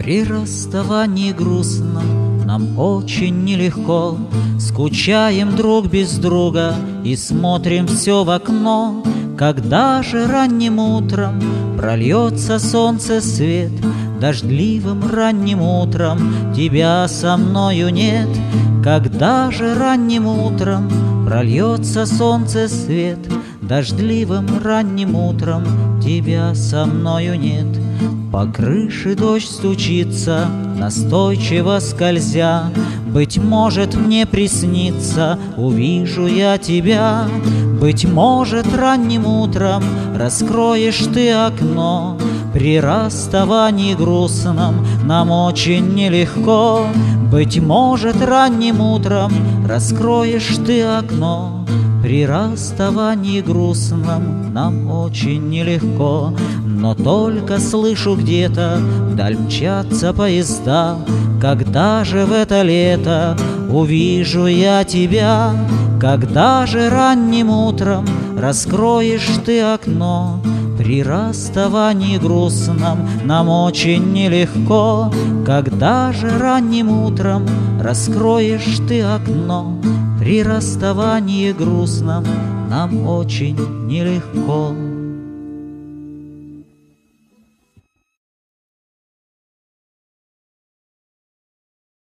При расставании грустном нам очень нелегко. Скучаем друг без друга и смотрим все в окно. Когда же ранним утром прольется солнце свет, дождливым ранним утром тебя со мною нет. Когда же ранним утром прольется солнце свет, дождливым ранним утром тебя со мною нет. По крыше дождь стучится, настойчиво скользя. Быть может, мне приснится, увижу я тебя. Быть может, ранним утром раскроешь ты окно. При расставании грустном нам очень нелегко. Быть может, ранним утром раскроешь ты окно. При расставании грустном нам очень нелегко. Но только слышу где-то вдаль мчатся поезда. Когда же в это лето увижу я тебя? Когда же ранним утром раскроешь ты окно? При расставании грустном нам очень нелегко. Когда же ранним утром раскроешь ты окно? При расставании грустном нам очень нелегко.